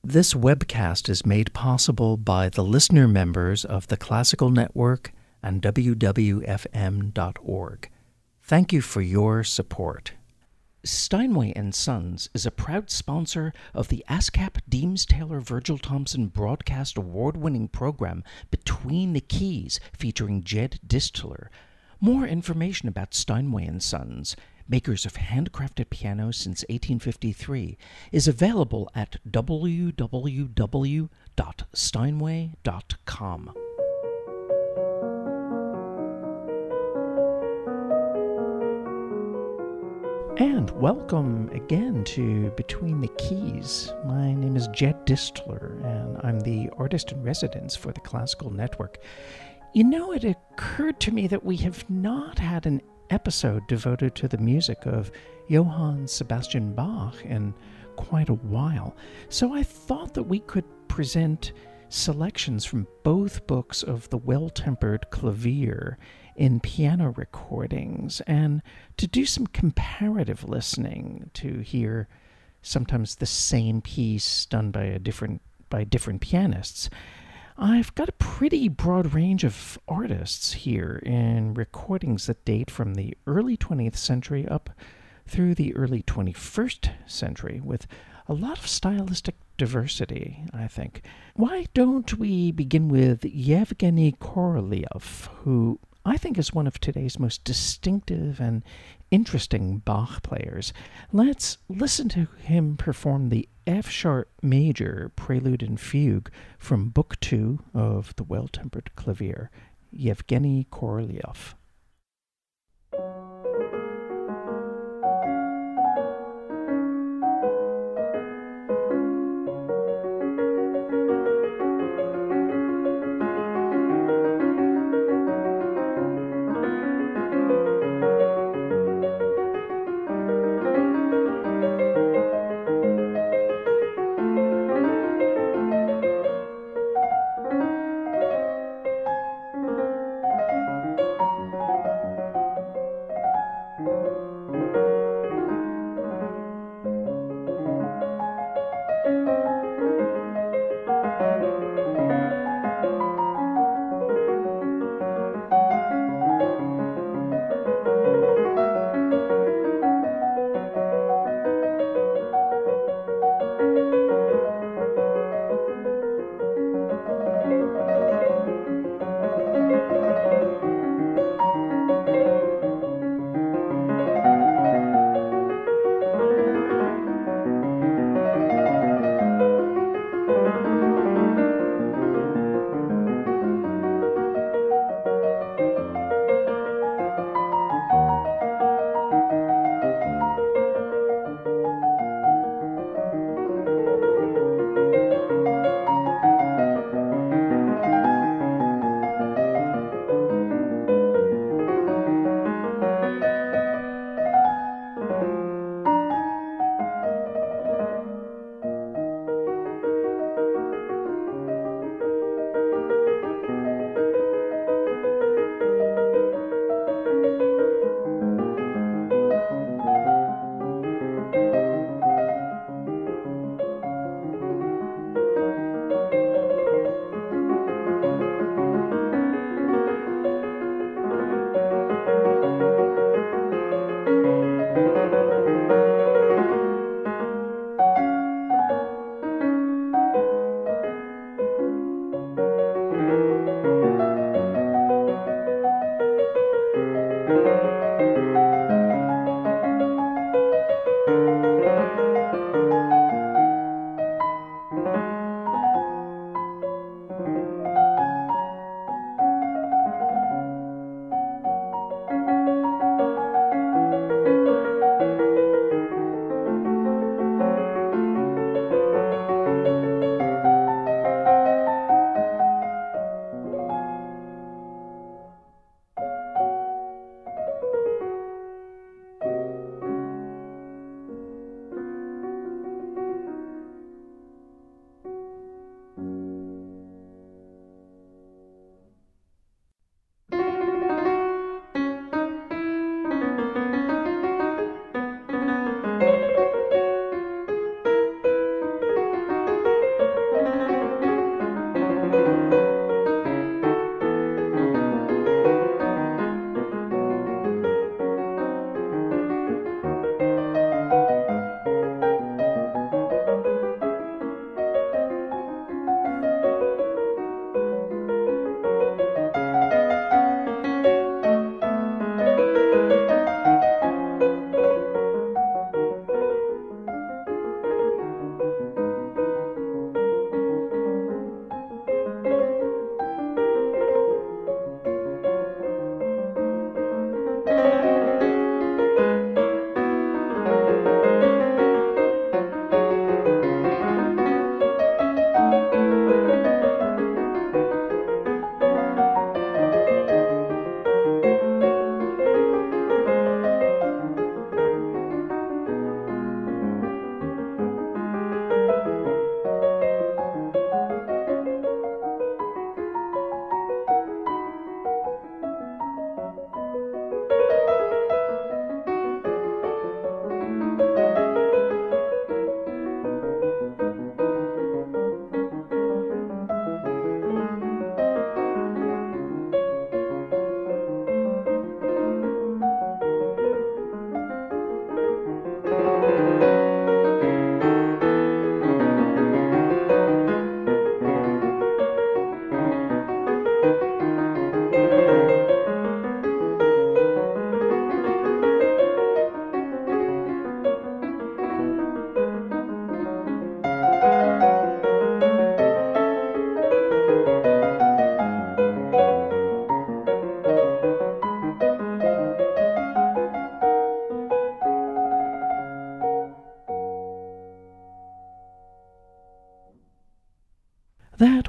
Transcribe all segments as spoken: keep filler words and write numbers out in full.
This webcast is made possible by the listener members of the Classical Network and W W F M dot org. Thank you for your support. Steinway and Sons is a proud sponsor of the ASCAP Deems Taylor Virgil Thompson broadcast award-winning program Between the Keys, featuring Jed Distler. More information about Steinway and Sons, makers of handcrafted pianos since eighteen fifty-three, is available at w w w dot steinway dot com. And welcome again to Between the Keys. My name is Jed Distler, and I'm the artist in residence for the Classical Network. You know, it occurred to me that we have not had an episode devoted to the music of Johann Sebastian Bach in quite a while, so I thought that we could present selections from both books of the Well-Tempered Clavier in piano recordings, and to do some comparative listening to hear sometimes the same piece done by a different by different pianists. I've got a pretty broad range of artists here in recordings that date from the early twentieth century up through the early twenty-first century, with a lot of stylistic diversity, I think. Why don't we begin with Yevgeny Korolev, who I think is one of today's most distinctive and interesting Bach players. Let's listen to him perform the F-sharp major prelude and fugue from Book Two of the Well-Tempered Clavier, Yevgeny Korolev.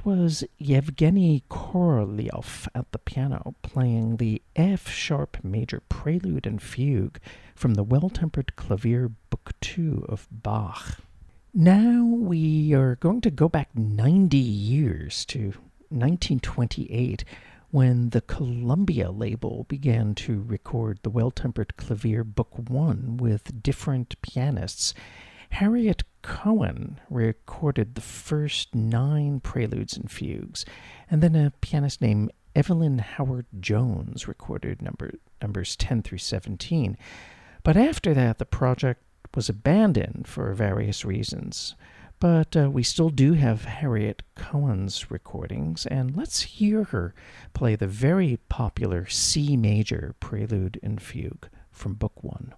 was Yevgeny Korolyov at the piano playing the F-sharp major prelude and fugue from the Well-Tempered Clavier Book two of Bach. Now we are going to go back ninety years to nineteen twenty-eight, when the Columbia label began to record the Well-Tempered Clavier Book one with different pianists. Harriet Cohen recorded the first nine preludes and fugues, and then a pianist named Evelyn Howard Jones recorded number, numbers ten through seventeen. But after that, the project was abandoned for various reasons. But uh, we still do have Harriet Cohen's recordings, and let's hear her play the very popular C major prelude and fugue from Book one.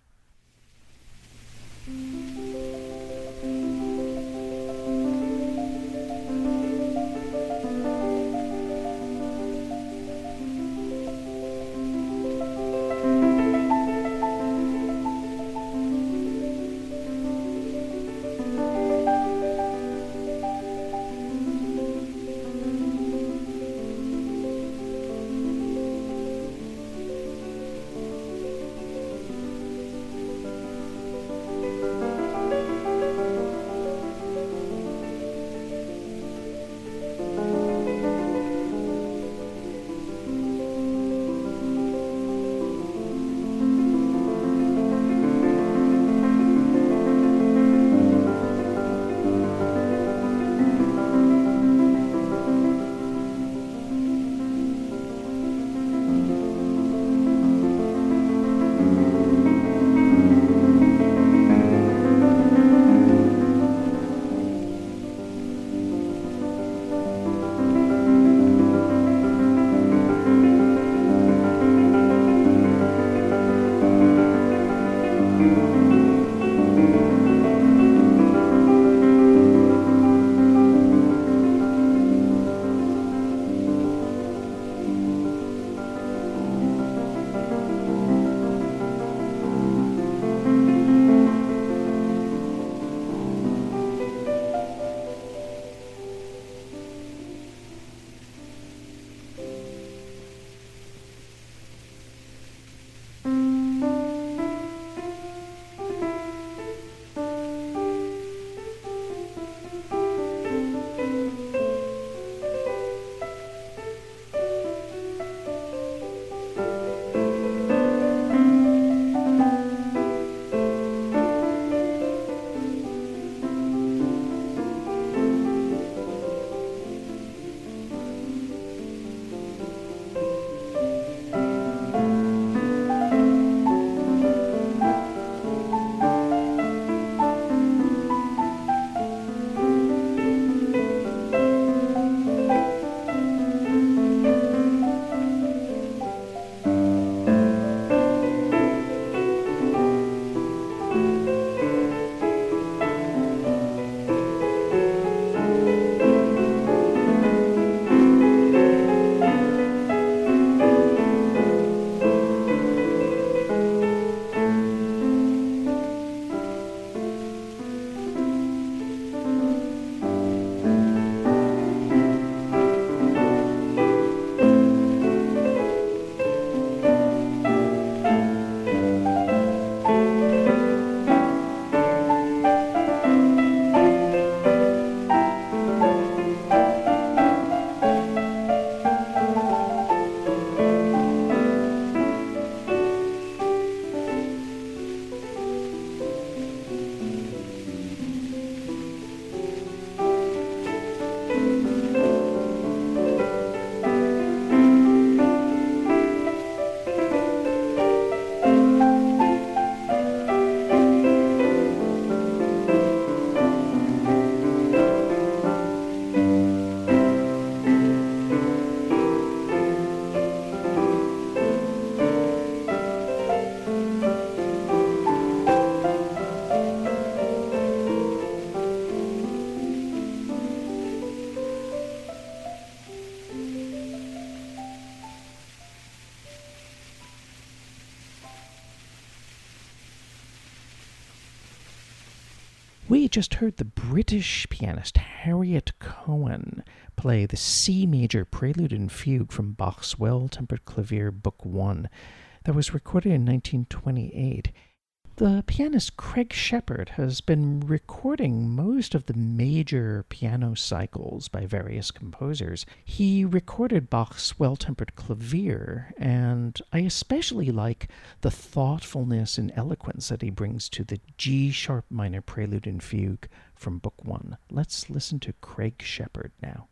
We just heard the British pianist Harriet Cohen play the C major prelude and fugue from Bach's Well-Tempered Clavier Book one that was recorded in nineteen twenty-eight. The pianist Craig Shepard has been recording most of the major piano cycles by various composers. He recorded Bach's Well-Tempered Clavier, and I especially like the thoughtfulness and eloquence that he brings to the G-sharp minor prelude and fugue from Book one. Let's listen to Craig Shepard now.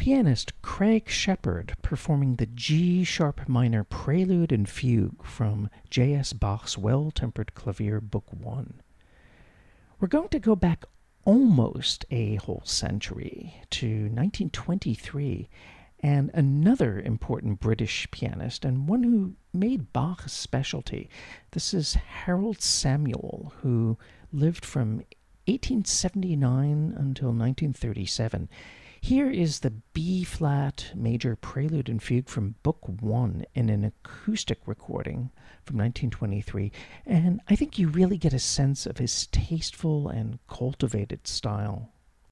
pianist Craig Shepard performing the G-sharp minor Prelude and Fugue from J S Bach's Well-Tempered Clavier, Book one. We're going to go back almost a whole century to nineteen twenty-three, and another important British pianist, and one who made Bach a specialty. This is Harold Samuel, who lived from eighteen seventy-nine until nineteen thirty-seven. Here is the B-flat major Prelude and Fugue from Book one in an acoustic recording from nineteen twenty-three, and I think you really get a sense of his tasteful and cultivated style.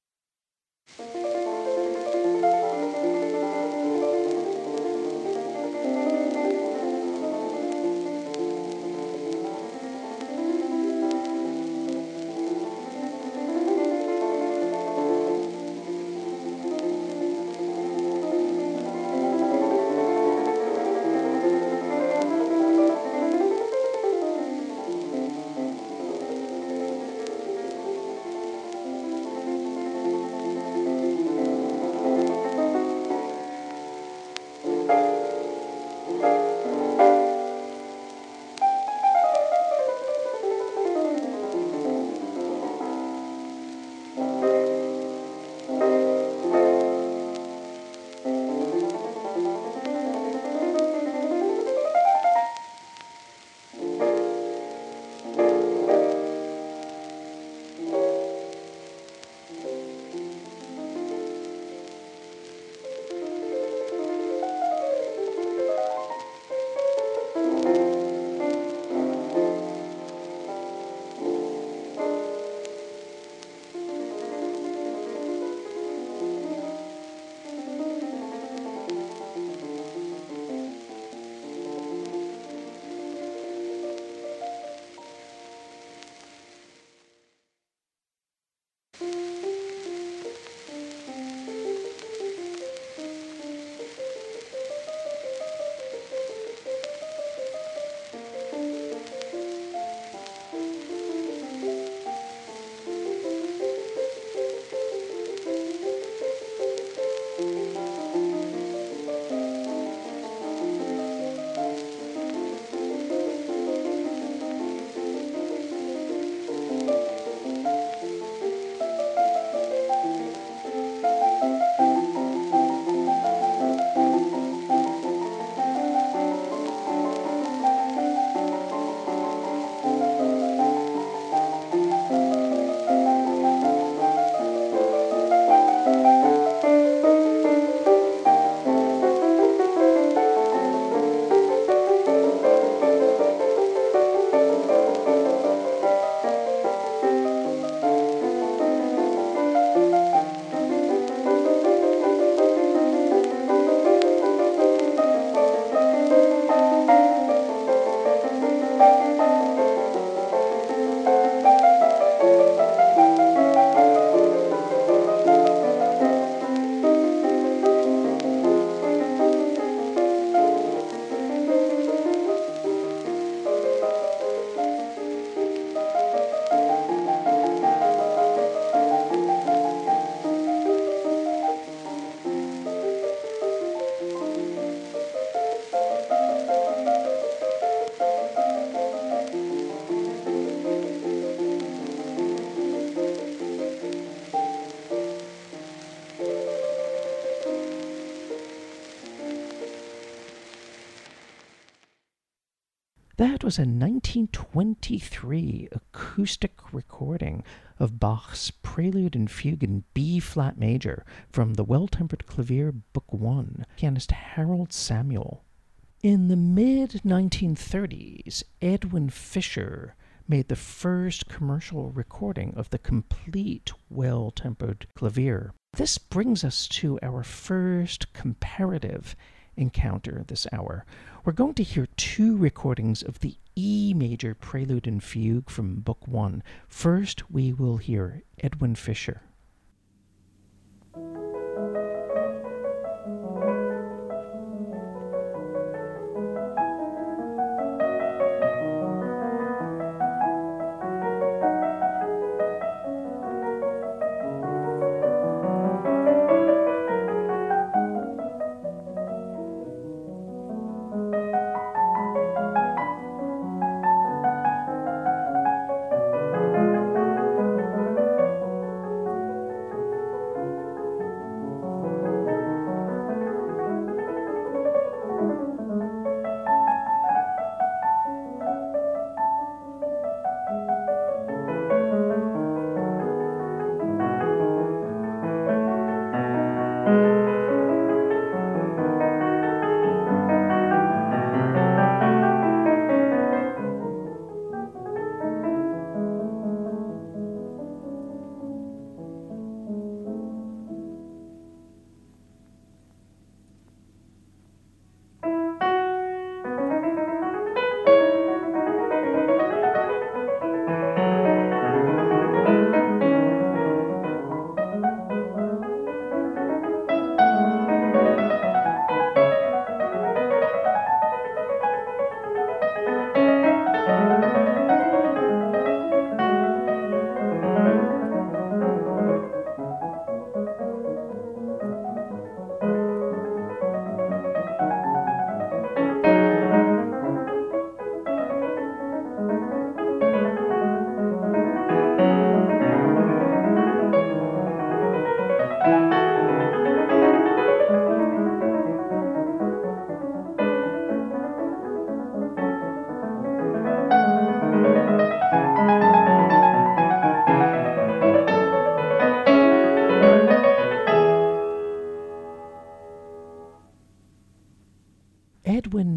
That was a nineteen twenty-three acoustic recording of Bach's Prelude and Fugue in B-flat major from the Well-Tempered Clavier, Book one, pianist Harold Samuel. In the mid nineteen thirties, Edwin Fischer made the first commercial recording of the complete Well-Tempered Clavier. This brings us to our first comparative encounter this hour. We're going to hear two recordings of the E major Prelude and Fugue from Book one. First, we will hear Edwin Fischer.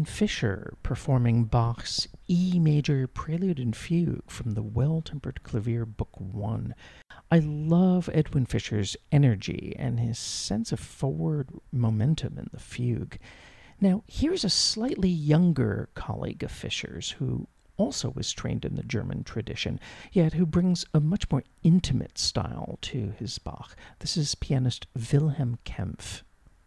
Fischer performing Bach's E major Prelude and Fugue from the Well-Tempered Clavier Book one. I love Edwin Fischer's energy and his sense of forward momentum in the fugue. Now, here's a slightly younger colleague of Fischer's who also was trained in the German tradition, yet who brings a much more intimate style to his Bach. This is pianist Wilhelm Kempff.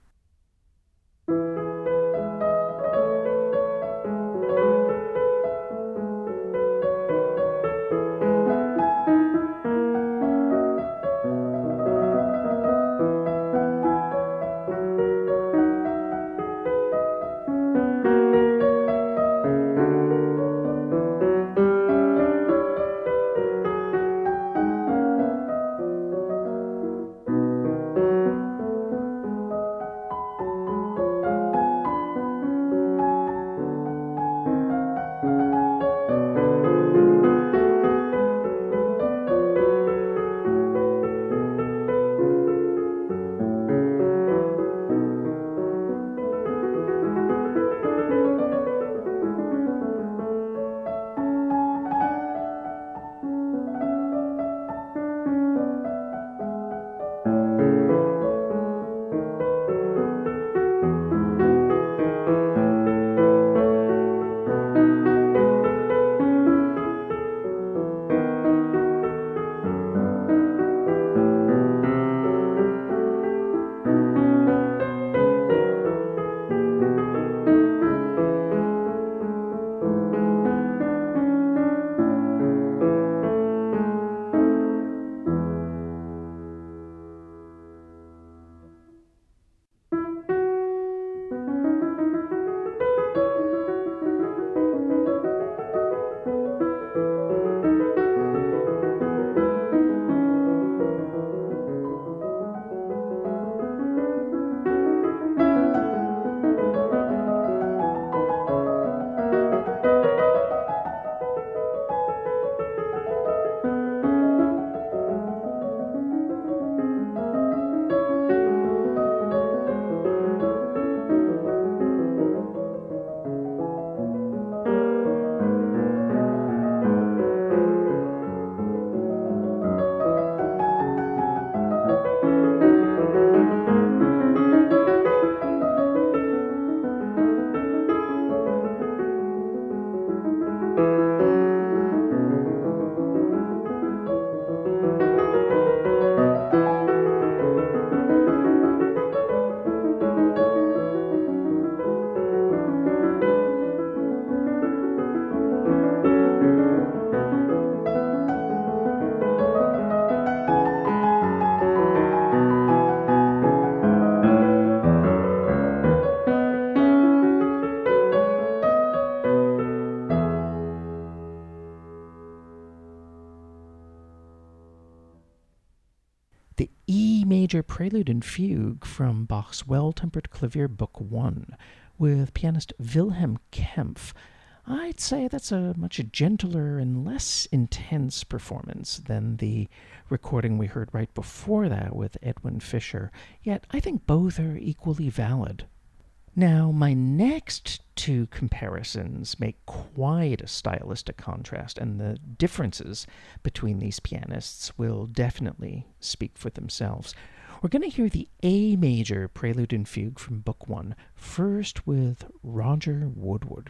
The E major Prelude and Fugue from Bach's Well-Tempered Clavier Book one with pianist Wilhelm Kempff. I'd say that's a much gentler and less intense performance than the recording we heard right before that with Edwin Fischer, yet I think both are equally valid. Now, my next two comparisons make quite a stylistic contrast, and the differences between these pianists will definitely speak for themselves. We're going to hear the A major Prelude and Fugue from Book one, first with Roger Woodward.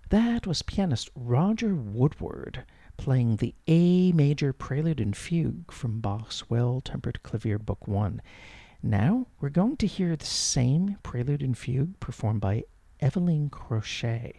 That was pianist Roger Woodward playing the A major prelude and fugue from Bach's Well-Tempered Clavier Book one. Now we're going to hear the same prelude and fugue performed by Eveline Crochet.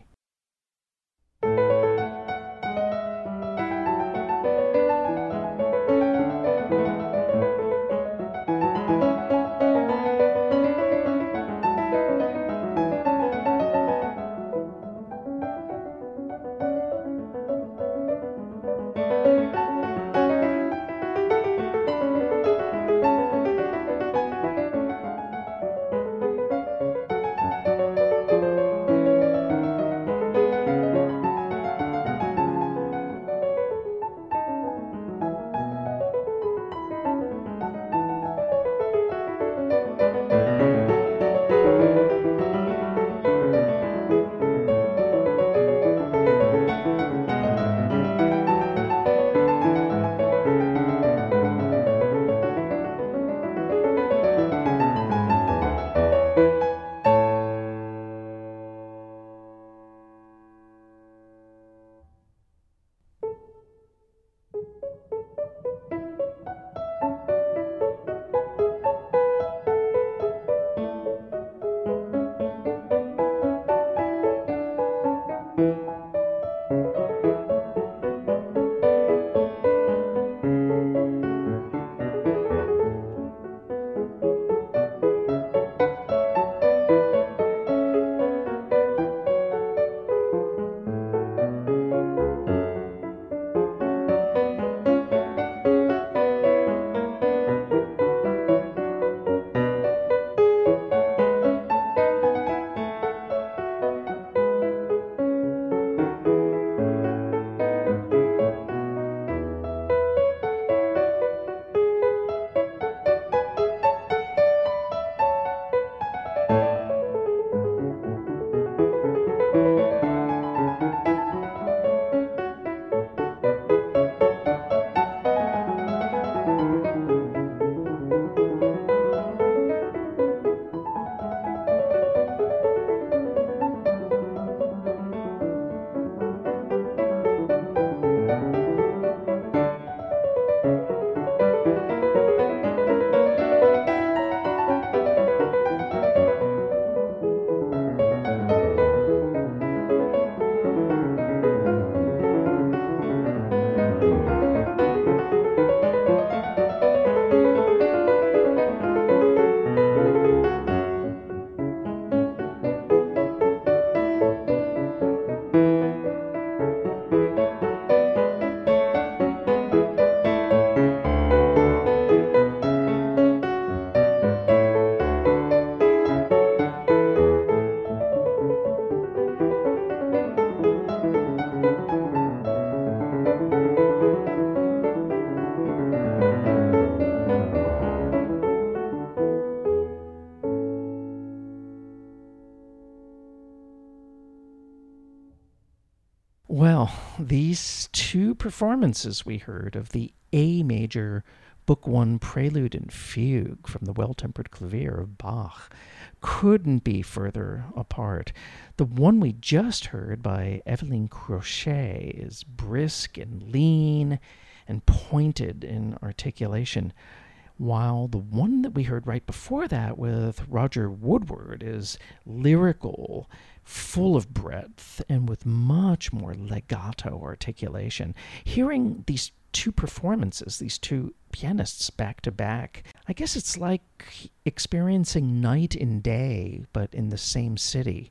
Well, these two performances we heard of the A major Book One Prelude and Fugue from the Well-Tempered Clavier of Bach couldn't be further apart. The one we just heard by Eveline Crochet is brisk and lean and pointed in articulation, while the one that we heard right before that with Roger Woodward is lyrical, full of breadth, and with much more legato articulation. Hearing these two performances, these two pianists back to back, I guess it's like experiencing night and day, but in the same city.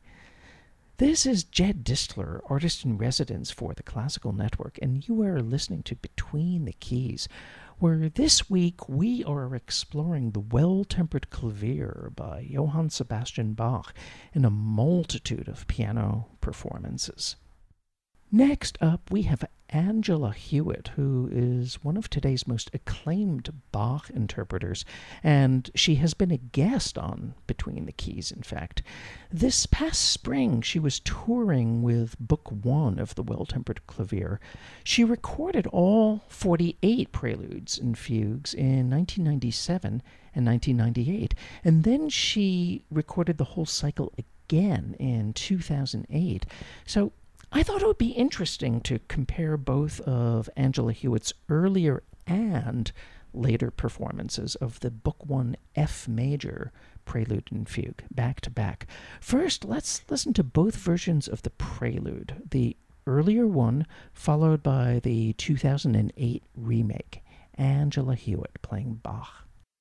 This is Jed Distler, artist in residence for the Classical Network, and you are listening to Between the Keys, where this week we are exploring the Well-Tempered Clavier by Johann Sebastian Bach in a multitude of piano performances. Next up, we have Angela Hewitt, who is one of today's most acclaimed Bach interpreters, and she has been a guest on Between the Keys, in fact. This past spring, she was touring with Book One of the Well-Tempered Clavier. She recorded all forty-eight preludes and fugues in nineteen ninety-seven and nineteen ninety-eight, and then she recorded the whole cycle again in two thousand eight. So I thought it would be interesting to compare both of Angela Hewitt's earlier and later performances of the Book One F Major Prelude and Fugue back to back. First, let's listen to both versions of the Prelude, the earlier one followed by the two thousand eight remake, Angela Hewitt playing Bach.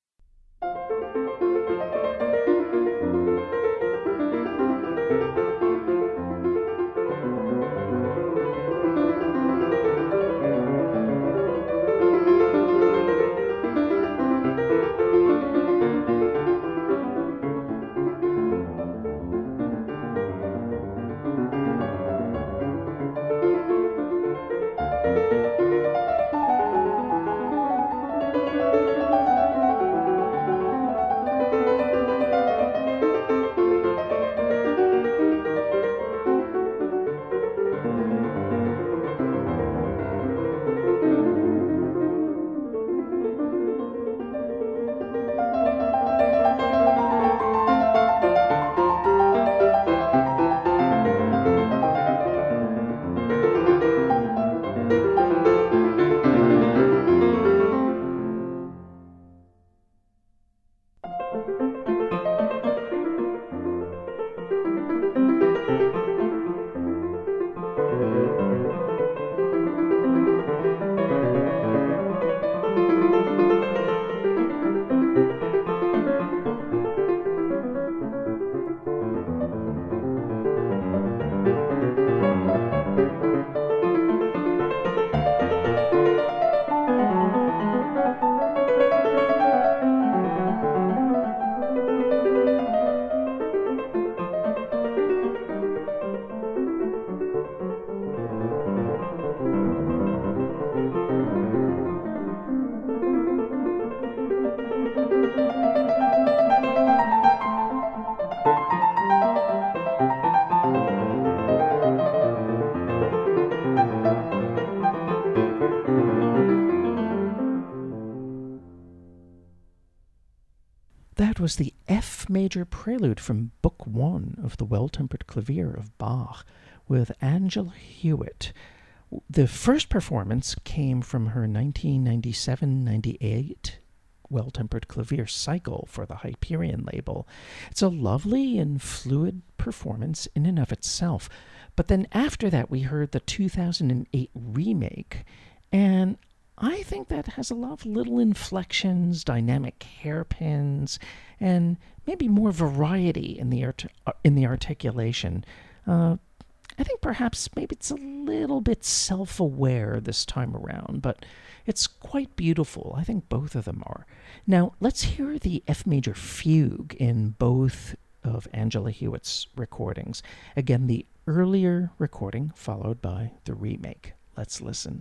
That was the F Major Prelude from Book One of the Well-Tempered Clavier of Bach with Angela Hewitt. The first performance came from her nineteen ninety-seven ninety-eight Well-Tempered Clavier cycle for the Hyperion label. It's a lovely and fluid performance in and of itself. But then after that, we heard the two thousand eight remake, and I think that has a lot of little inflections, dynamic hairpins, and maybe more variety in the art- in the articulation. Uh, I think perhaps maybe it's a little bit self-aware this time around, but it's quite beautiful. I think both of them are. Now, let's hear the F Major Fugue in both of Angela Hewitt's recordings. Again, the earlier recording followed by the remake. Let's listen.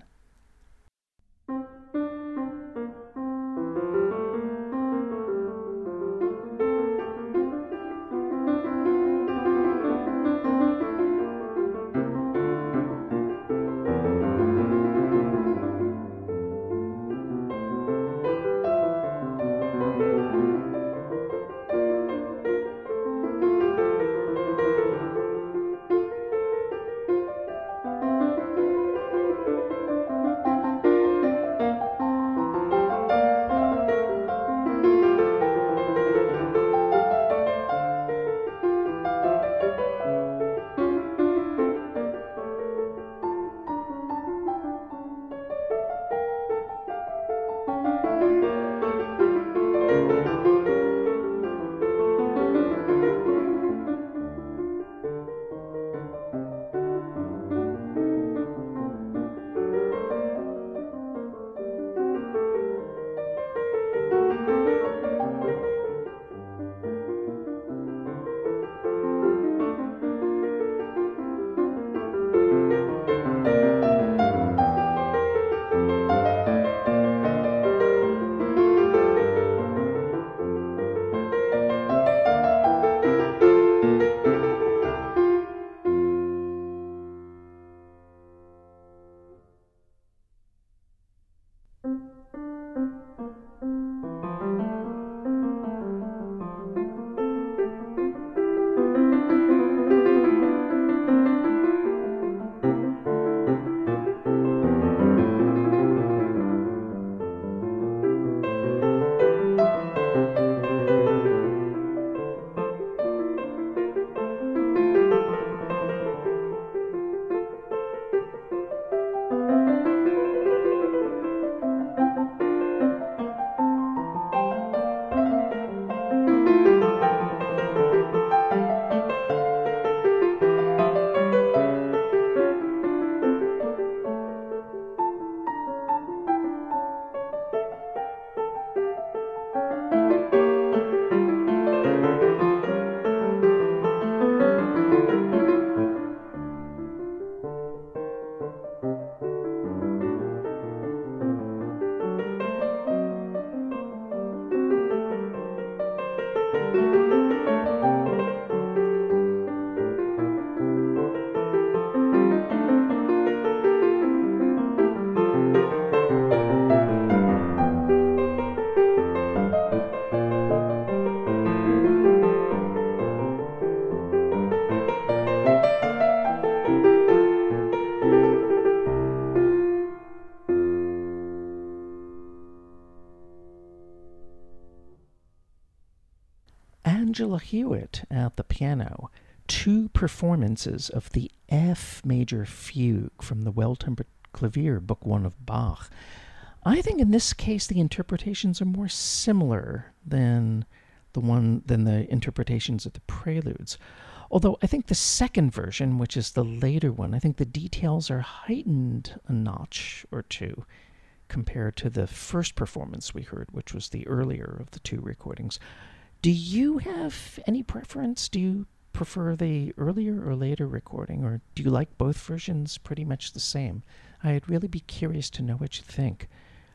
Angela Hewitt at the piano, two performances of the F major fugue from the Well-Tempered Clavier, Book One of Bach. I think in this case the interpretations are more similar than the one than the interpretations of the preludes. Although I think the second version, which is the later one, I think the details are heightened a notch or two compared to the first performance we heard, which was the earlier of the two recordings. Do you have any preference? Do you prefer the earlier or later recording, or do you like both versions pretty much the same? I'd really be curious to know what you think.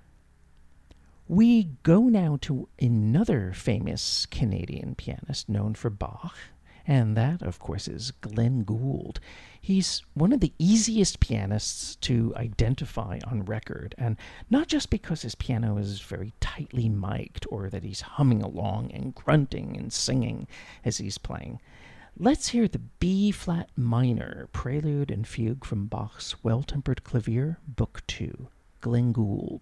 We go now to another famous Canadian pianist known for Bach, and that, of course, is Glenn Gould. He's one of the easiest pianists to identify on record, and not just because his piano is very tightly mic'd or that he's humming along and grunting and singing as he's playing. Let's hear the B-flat minor prelude and fugue from Bach's Well-Tempered Clavier, Book Two, Glenn Gould.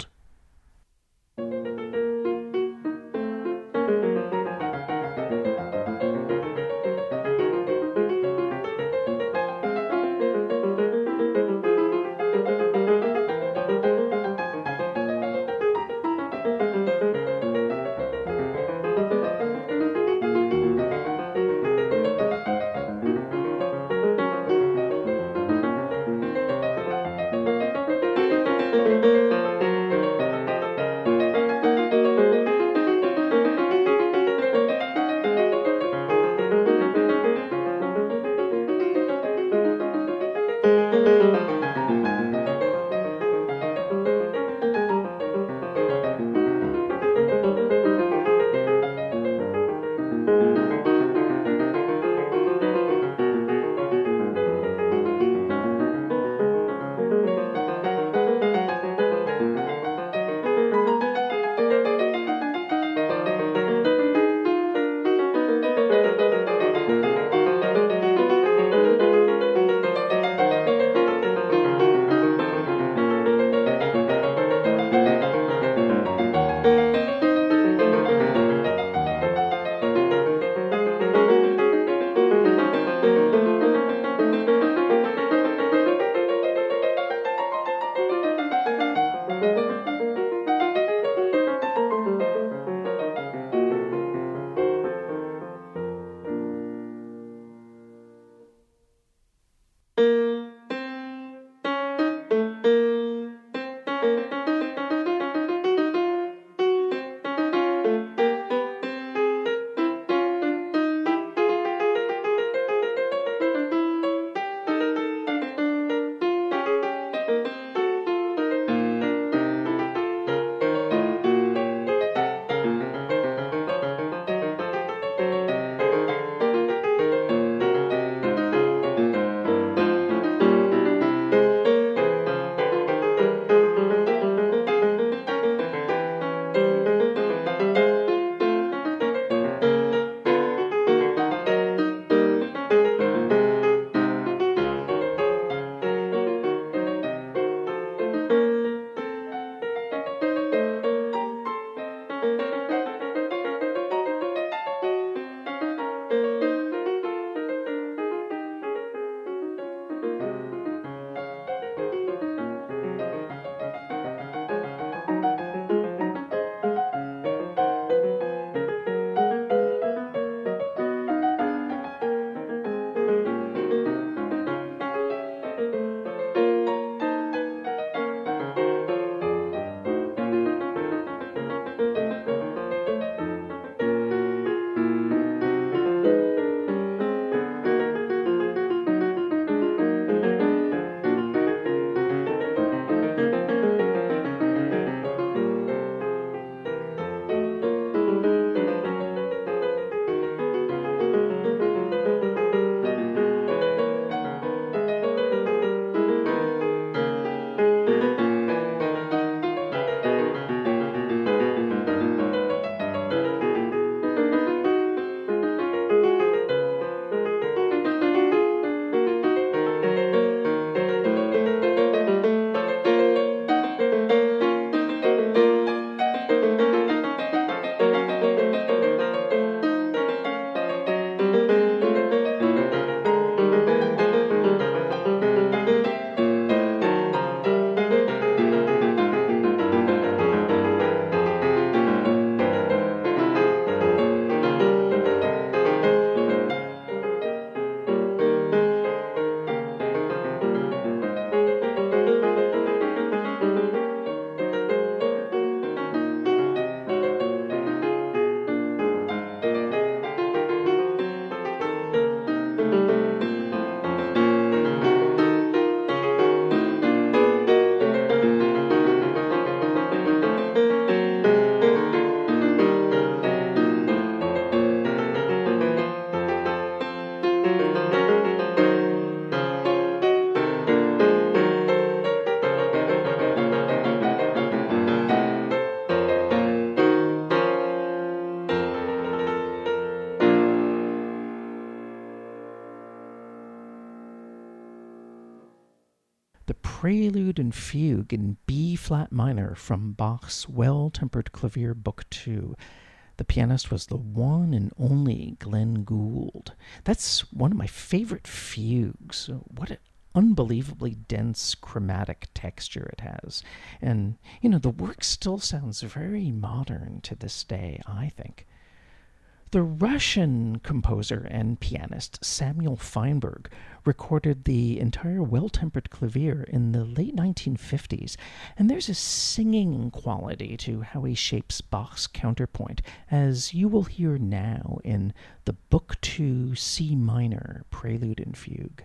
Prelude and Fugue in B-flat minor from Bach's Well-Tempered Clavier Book two. The pianist was the one and only Glenn Gould. That's one of my favorite fugues. What an unbelievably dense chromatic texture it has. And, you know, the work still sounds very modern to this day, I think. The Russian composer and pianist Samuel Feinberg recorded the entire Well-Tempered Clavier in the late nineteen fifties, and there's a singing quality to how he shapes Bach's counterpoint, as you will hear now in the Book two C minor Prelude and Fugue.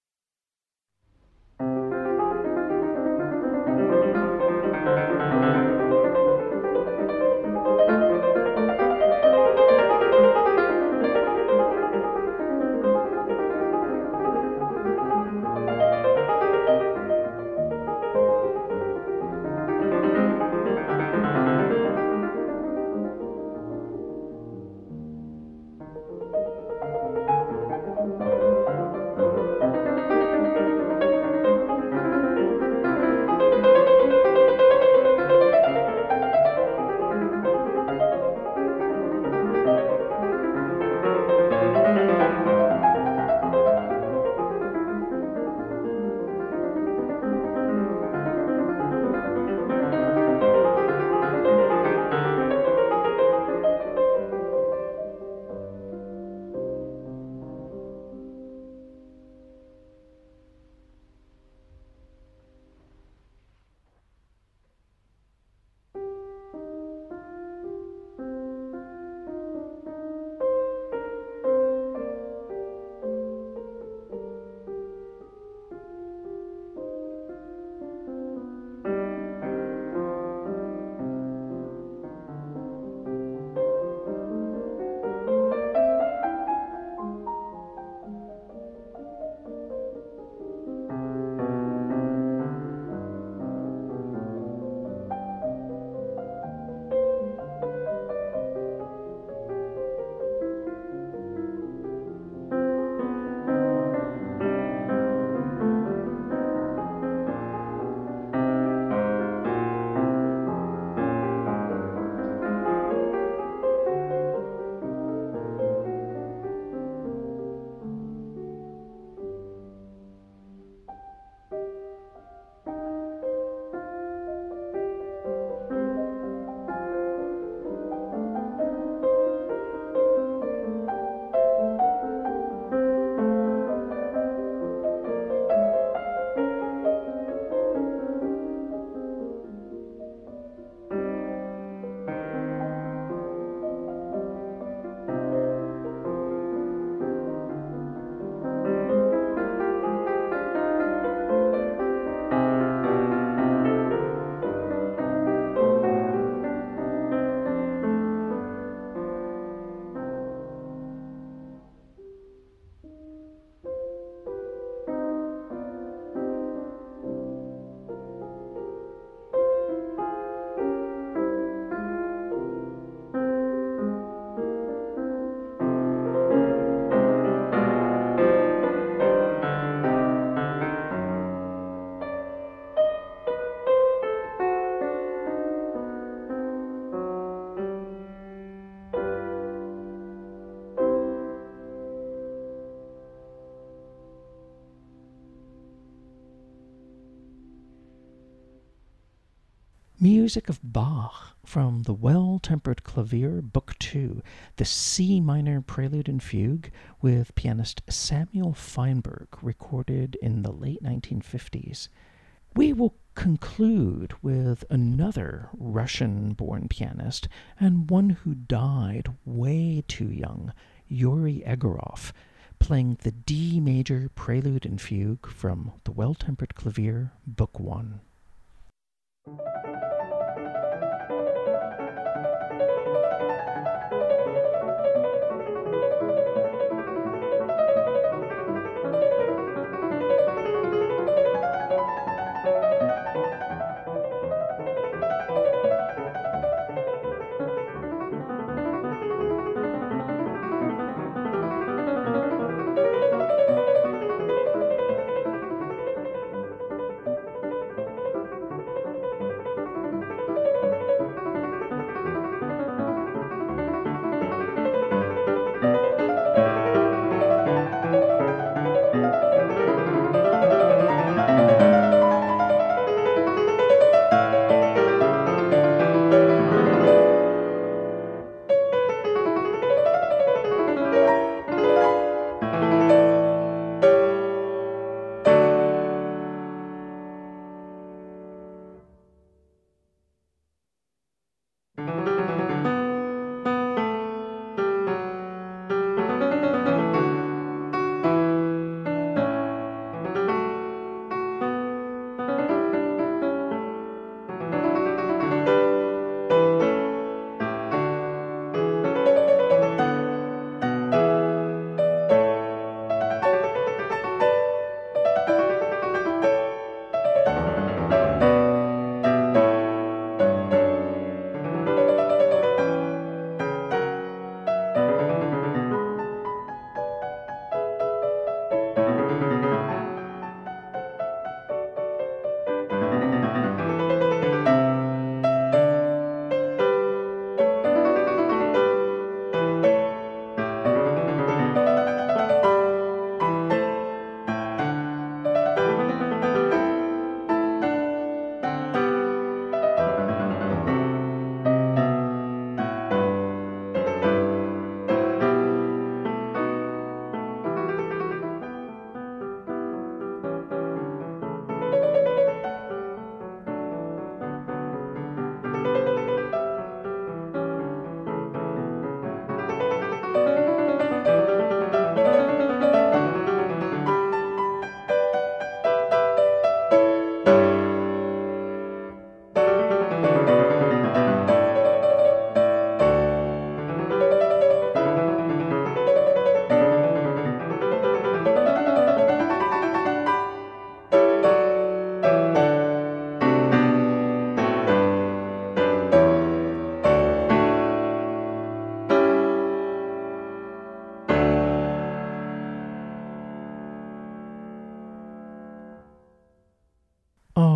Music of Bach from the Well-Tempered Clavier, Book two, the C minor Prelude and Fugue, with pianist Samuel Feinberg, recorded in the late nineteen fifties. We will conclude with another Russian-born pianist, and one who died way too young, Yuri Egorov, playing the D major Prelude and Fugue from the Well-Tempered Clavier, Book one.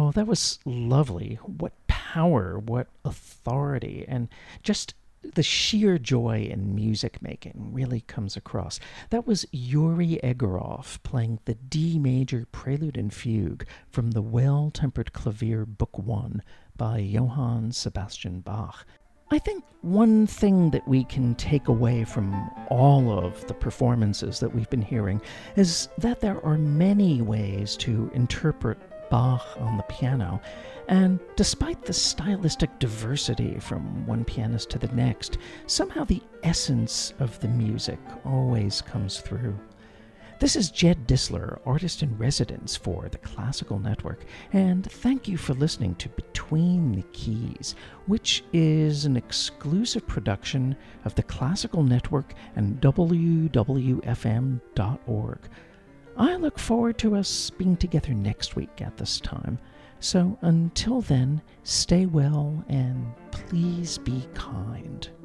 Oh, that was lovely. What power, what authority, and just the sheer joy in music making really comes across. That was Yuri Egorov playing the D major prelude and fugue from the Well-Tempered Clavier Book One by Johann Sebastian Bach. I think one thing that we can take away from all of the performances that we've been hearing is that there are many ways to interpret Bach on the piano, and despite the stylistic diversity from one pianist to the next, somehow the essence of the music always comes through. This is Jed Disler, artist in residence for the Classical Network, and thank you for listening to Between the Keys, which is an exclusive production of the Classical Network and W W F M dot org. I look forward to us being together next week at this time. So until then, stay well and please be kind.